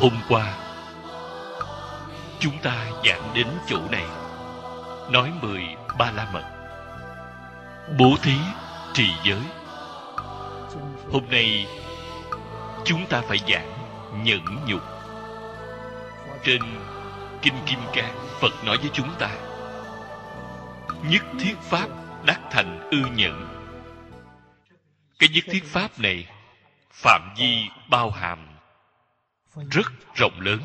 Hôm qua chúng ta giảng đến chỗ này, nói 10 Ba La Mật, bố thí, trì giới. Hôm nay chúng ta phải giảng nhẫn nhục. Trên Kinh Kim Cang, Phật nói với chúng ta: nhất thiết pháp đắc thành ư nhẫn. Cái nhất thiết pháp này phạm vi bao hàm rất rộng lớn.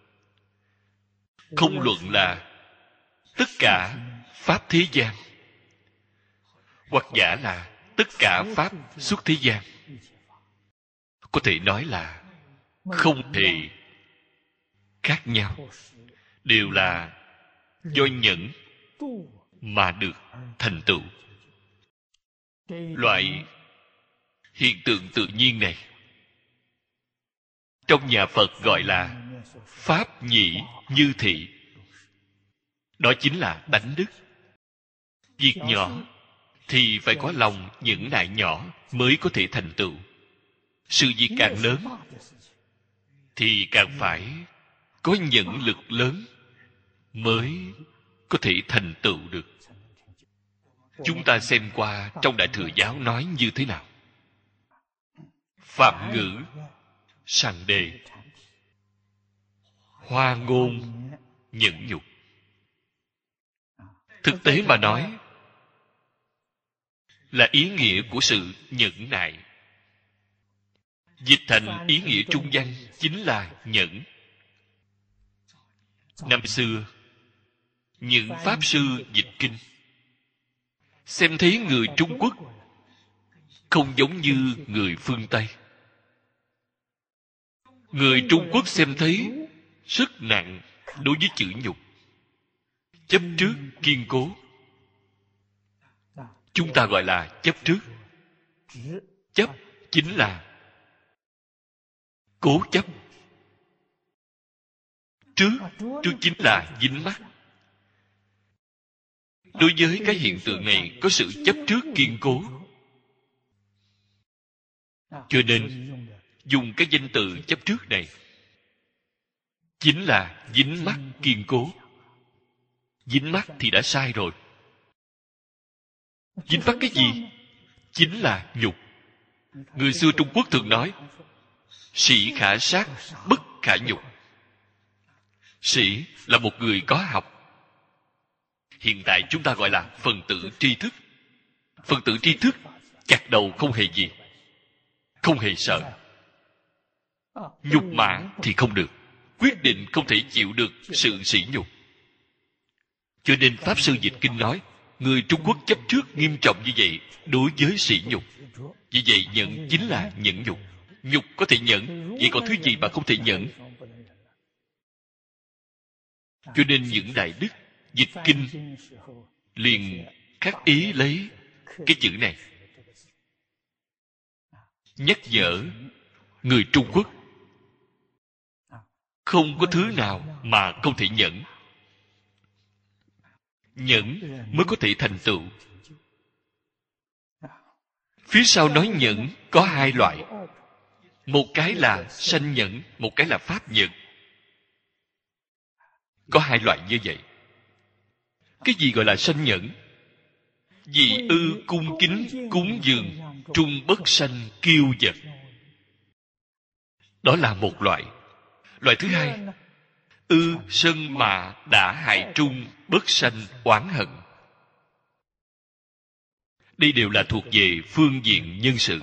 Không luận là tất cả pháp thế gian, hoặc giả là tất cả pháp xuất thế gian, có thể nói là không hề khác nhau, đều là do nhẫn mà được thành tựu. Loại hiện tượng tự nhiên này trong nhà Phật gọi là pháp nhị như thị. Đó chính là tánh đức. Việc nhỏ thì phải có lòng nhẫn nại nhỏ mới có thể thành tựu. Sự việc càng lớn thì càng phải có nhẫn lực lớn mới có thể thành tựu được. Chúng ta xem qua trong Đại Thừa Giáo nói như thế nào. Phạm ngữ, sằng đề, hoa ngôn, nhẫn nhục. Thực tế mà nói là ý nghĩa của sự nhẫn nại. Dịch thành ý nghĩa trung văn chính là nhẫn. Năm xưa, những pháp sư dịch kinh xem thấy người Trung Quốc không giống như người phương Tây. Người Trung Quốc xem thấy rất nặng đối với chữ nhục, chấp trước kiên cố. Chúng ta gọi là chấp trước. Chấp chính là cố chấp. Trước chính là dính mắc. Đối với cái hiện tượng này có sự chấp trước kiên cố, cho nên dùng cái danh từ chấp trước này chính là dính mắc kiên cố. Dính mắc thì đã sai rồi. Dính mắc cái gì? Chính là nhục. Người xưa Trung Quốc thường nói sĩ khả sát, bất khả nhục. Sĩ là một người có học. Hiện tại chúng ta gọi là phần tử tri thức. Phần tử tri thức chặt đầu không hề gì, không hề sợ. Nhục mạ thì không được, quyết định không thể chịu được sự sỉ nhục. Cho nên Pháp Sư Dịch Kinh nói, người Trung Quốc chấp trước nghiêm trọng như vậy đối với sỉ nhục. Vì vậy nhẫn chính là nhẫn nhục. Nhục có thể nhẫn, vậy còn thứ gì mà không thể nhẫn? Cho nên những đại đức dịch kinh liền khắc ý lấy cái chữ này, nhắc nhở người Trung Quốc không có thứ nào mà không thể nhẫn. Nhẫn mới có thể thành tựu. Phía sau nói nhẫn có hai loại. Một cái là sanh nhẫn, một cái là pháp nhẫn. Có hai loại như vậy. Cái gì gọi là sanh nhẫn? Vì ư cung kính cúng dường, trung bất sanh kiêu vật. Đó là một loại. Loại thứ hai, ư sân mạ đã hại trung, bất sanh oán hận. Đây đều là thuộc về phương diện nhân sự.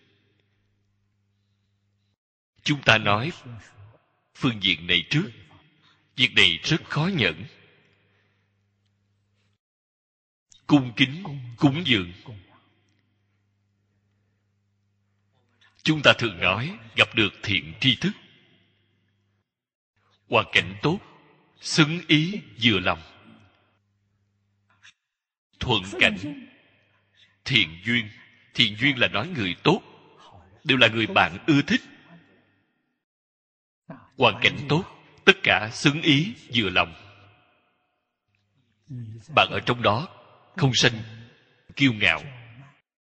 Chúng ta nói phương diện này trước. Việc này rất khó nhẫn. Cung kính cúng dường. Chúng ta thường nói gặp được thiện tri thức, hoàn cảnh tốt, xứng ý vừa lòng, thuận cảnh, thiện duyên. Thiện duyên là nói người tốt, đều là người bạn ưa thích. Hoàn cảnh tốt, tất cả xứng ý vừa lòng. Bạn ở trong đó không sanh kiêu ngạo.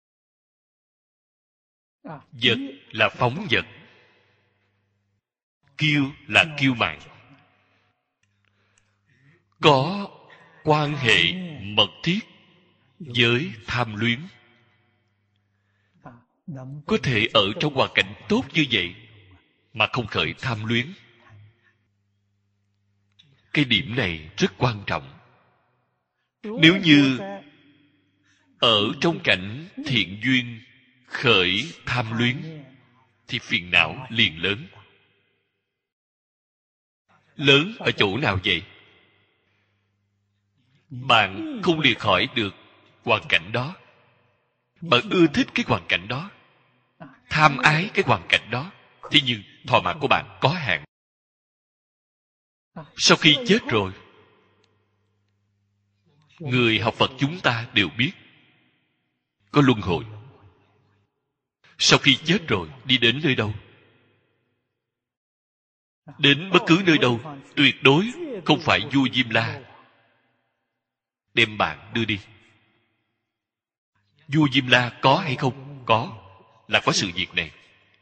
Vật là phóng vật. Kiêu là kiêu mạn, có quan hệ mật thiết với tham luyến. Có thể ở trong hoàn cảnh tốt như vậy mà không khởi tham luyến. Cái điểm này rất quan trọng. Nếu như ở trong cảnh thiện duyên khởi tham luyến thì phiền não liền lớn. Lớn ở chỗ nào vậy? Bạn không lìa khỏi được hoàn cảnh đó. Bạn ưa thích cái hoàn cảnh đó, tham ái cái hoàn cảnh đó. Thế nhưng thọ mạng của bạn có hạn. Sau khi chết rồi, người học Phật chúng ta đều biết có luân hồi. Sau khi chết rồi, đi đến nơi đâu? Đến bất cứ nơi đâu, tuyệt đối không phải vua Diêm La đem bạn đưa đi. Vua Diêm La có hay không? Có, là có sự việc này.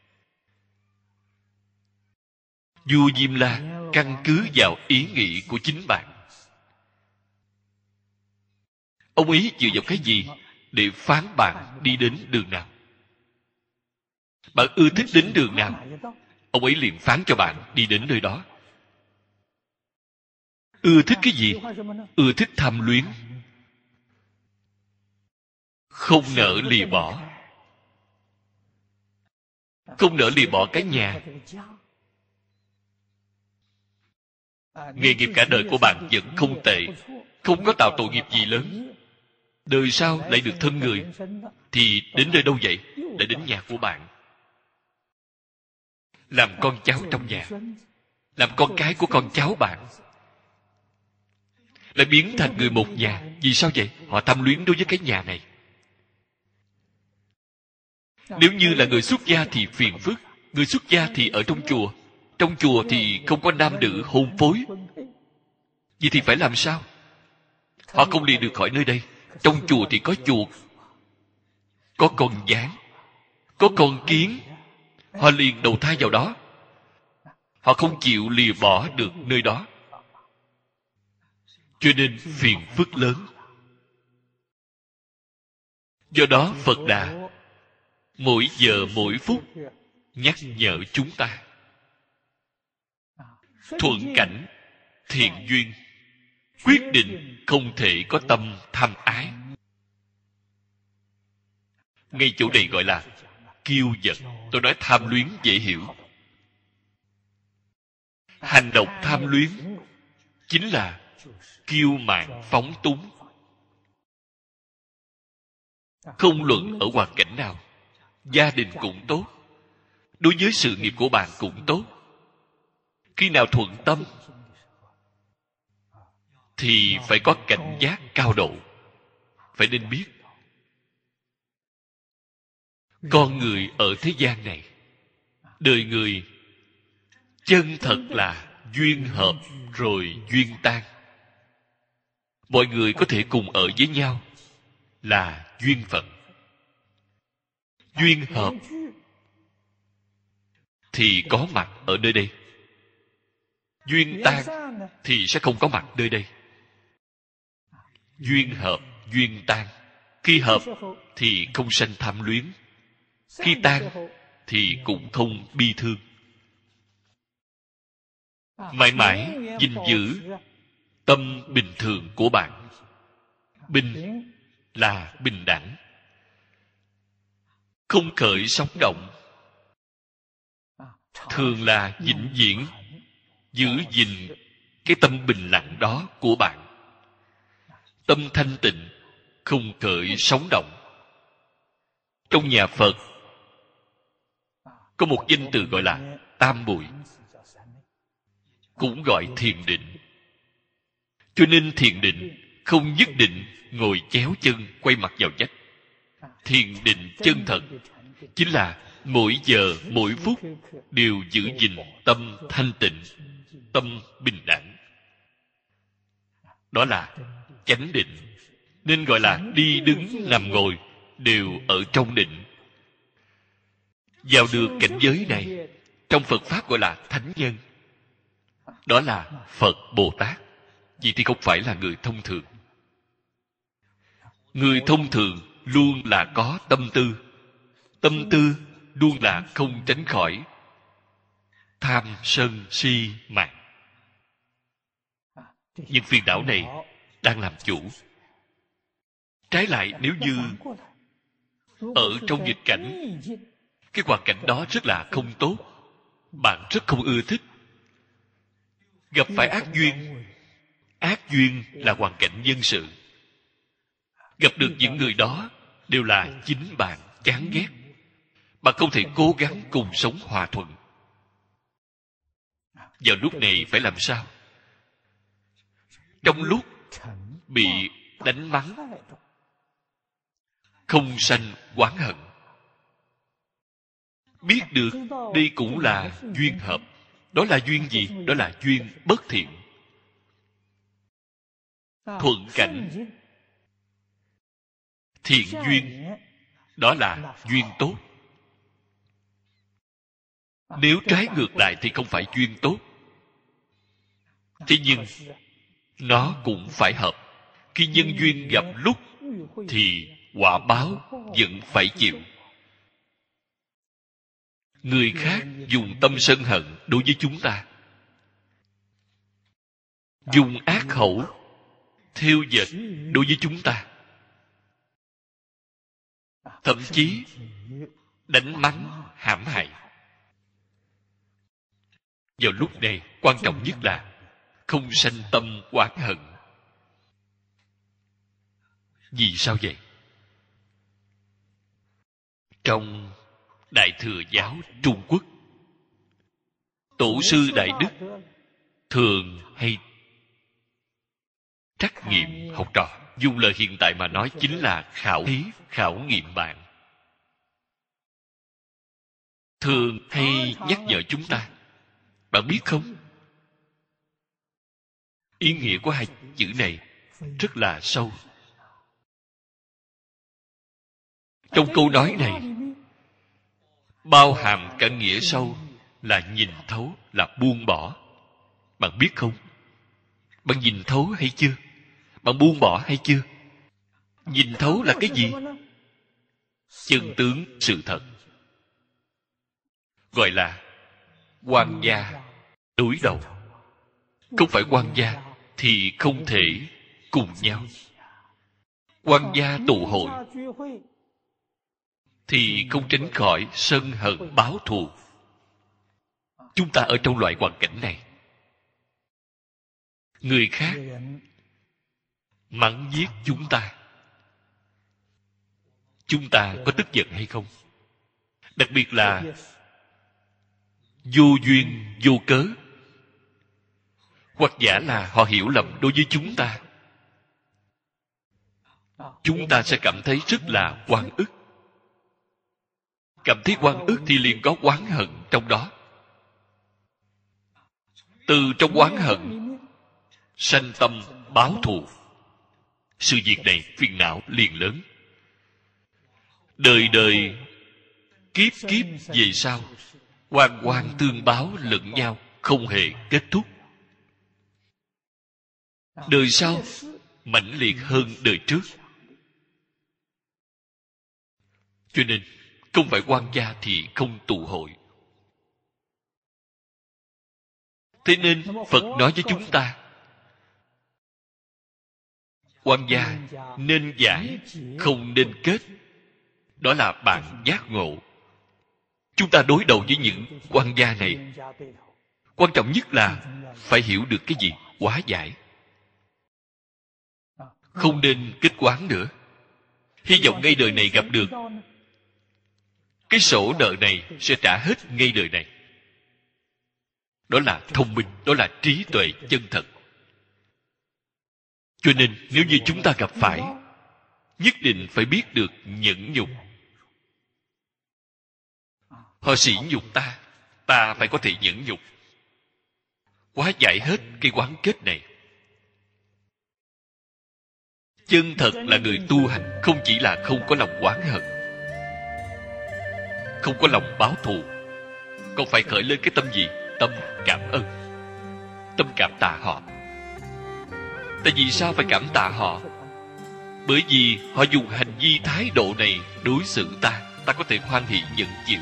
Vua Diêm La căn cứ vào ý nghĩ của chính bạn. Ông ấy dựa vào cái gì để phán bạn đi đến đường nào? Bạn ưa thích đến đường nào, ông ấy liền phán cho bạn đi đến nơi đó. Ưa thích cái gì? Ưa thích tham luyến, không nỡ lìa bỏ. Không nỡ lìa bỏ cái nhà. Nghề nghiệp cả đời của bạn vẫn không tệ, không có tạo tội nghiệp gì lớn. Đời sau lại được thân người, thì đến nơi đâu vậy? Để đến nhà của bạn, làm con cháu trong nhà, làm con cái của con cháu bạn, lại biến thành người một nhà. Vì sao vậy? Họ tham luyến đối với cái nhà này. Nếu như là người xuất gia thì phiền phức. Người xuất gia thì ở trong chùa. Trong chùa thì không có nam nữ hôn phối. Vậy thì phải làm sao? Họ không đi được khỏi nơi đây. Trong chùa thì có chuột, có con gián, có con kiến. Họ liền đầu thai vào đó. Họ không chịu lìa bỏ được nơi đó, cho nên phiền phức lớn. Do đó Phật Đà mỗi giờ mỗi phút nhắc nhở chúng ta thuận cảnh thiện duyên, quyết định không thể có tâm tham ái. Ngay chỗ này gọi là kiêu giận. Tôi nói tham luyến dễ hiểu. Hành động tham luyến chính là kiêu mạn phóng túng. Không luận ở hoàn cảnh nào, gia đình cũng tốt, đối với sự nghiệp của bạn cũng tốt. Khi nào thuận tâm thì phải có cảnh giác cao độ. Phải nên biết con người ở thế gian này, đời người chân thật là duyên hợp rồi duyên tan. Mọi người có thể cùng ở với nhau là duyên phận. Duyên hợp thì có mặt ở nơi đây, duyên tan thì sẽ không có mặt nơi đây. Duyên hợp, duyên tan. Khi hợp thì không sanh tham luyến, khi tan thì cũng không bi thương. Mãi mãi gìn giữ tâm bình thường của bạn. Bình là bình đẳng, không khởi sóng động. Thường là vĩnh viễn giữ gìn cái tâm bình lặng đó của bạn. Tâm thanh tịnh, không khởi sóng động. Trong nhà Phật có một danh từ gọi là tam muội, cũng gọi thiền định. Cho nên thiền định không nhất định ngồi chéo chân quay mặt vào vách. Thiền định chân thật chính là mỗi giờ mỗi phút đều giữ gìn tâm thanh tịnh, tâm bình đẳng. Đó là chánh định. Nên gọi là đi đứng nằm ngồi đều ở trong định. Vào được cảnh giới này, trong Phật Pháp gọi là thánh nhân. đó là Phật Bồ Tát. Vậy thì không phải là người thông thường. Người thông thường luôn là có tâm tư. Tâm tư luôn là không tránh khỏi tham sân si mạng. Những phiền não này đang làm chủ. Trái lại, nếu như ở trong nghịch cảnh, cái hoàn cảnh đó rất là không tốt, bạn rất không ưa thích, gặp phải ác duyên. Ác duyên là hoàn cảnh nhân sự. Gặp được những người đó đều là chính bạn chán ghét. Bạn không thể cố gắng cùng sống hòa thuận. Vào lúc này phải làm sao? Trong lúc bị đánh mắng, không sanh oán hận. Biết được đây cũng là duyên hợp. Đó là duyên gì? Đó là duyên bất thiện. Thuận cảnh, thiện duyên, đó là duyên tốt. Nếu trái ngược lại thì không phải duyên tốt. Thế nhưng nó cũng phải hợp. Khi nhân duyên gặp lúc thì quả báo vẫn phải chịu. Người khác dùng tâm sân hận đối với chúng ta, dùng ác khẩu thêu dệt đối với chúng ta, thậm chí đánh mắng hãm hại. Vào lúc này quan trọng nhất là không sanh tâm oán hận. Vì sao vậy? Trong Đại Thừa giáo Trung Quốc, tổ sư Đại Đức thường hay trắc nghiệm học trò. Dùng lời hiện tại mà nói chính là khảo thí, khảo nghiệm bạn. Thường hay nhắc nhở chúng ta. Bạn biết không? Ý nghĩa của hai chữ này rất là sâu. Trong câu nói này bao hàm cả nghĩa sâu là nhìn thấu, là buông bỏ. Bạn biết không? Bạn nhìn thấu hay chưa? Bạn buông bỏ hay chưa? Nhìn thấu là cái gì? Chân tướng sự thật. Gọi là quan gia đối đầu. Không phải quan gia thì không thể cùng nhau. Quan gia tụ hội thì không tránh khỏi sân hận báo thù. Chúng ta ở trong loại hoàn cảnh này, người khác mắng giết chúng ta có tức giận hay không? Đặc biệt là vô duyên vô cớ, hoặc giả là họ hiểu lầm đối với chúng ta sẽ cảm thấy rất là oan ức. Cảm thấy oan ức thì liền có oán hận trong đó. Từ trong oán hận sanh tâm báo thù. Sự việc này phiền não liền lớn. Đời đời kiếp kiếp về sau, oan oan tương báo lẫn nhau, không hề kết thúc. Đời sau mãnh liệt hơn đời trước. Cho nên không phải quan gia thì không tụ hội. Thế nên Phật nói với chúng ta, quan gia nên giải, không nên kết. Đó là bạn giác ngộ. Chúng ta đối đầu với những quan gia này, quan trọng nhất là phải hiểu được cái gì? Hóa giải. Không nên kết oán nữa. Hy vọng ngay đời này gặp được. Cái sổ nợ này sẽ trả hết ngay đời này. Đó là thông minh, đó là trí tuệ chân thật. Cho nên nếu như chúng ta gặp phải, nhất định phải biết được nhẫn nhục. Họ sỉ nhục ta, ta phải có thể nhẫn nhục, hóa giải hết cái oán kết này. Chân thật là người tu hành, không chỉ là không có lòng oán hận, không có lòng báo thù, còn phải khởi lên cái tâm gì? Tâm cảm ơn. tâm cảm tạ họ. Tại vì sao phải cảm tạ họ? Bởi vì họ dùng hành vi thái độ này đối xử ta, ta có thể hoan hỷ nhận chịu.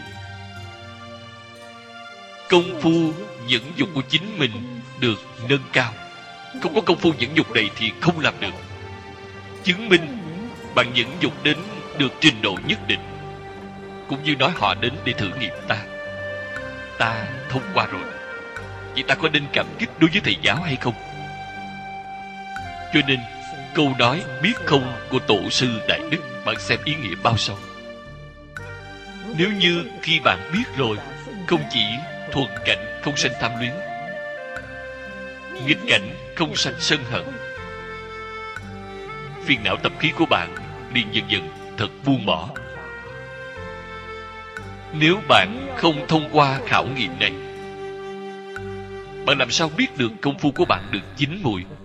Công phu nhẫn nhục của chính mình được nâng cao. Không có công phu nhẫn nhục này thì không làm được. Chứng minh bạn nhẫn nhục đến được trình độ nhất định. Cũng như nói họ đến để thử nghiệm ta. Ta thông qua rồi. Vậy ta có nên cảm kích đối với thầy giáo hay không? Cho nên câu nói biết không của tổ sư Đại Đức, bạn xem ý nghĩa bao sâu. Nếu như khi bạn biết rồi, không chỉ thuần cảnh không sanh tham luyến, nghịch cảnh không sanh sân hận, phiền não tập khí của bạn liền dần dần thật buông bỏ. Nếu bạn không thông qua khảo nghiệm này, bạn làm sao biết được công phu của bạn được chín mùi?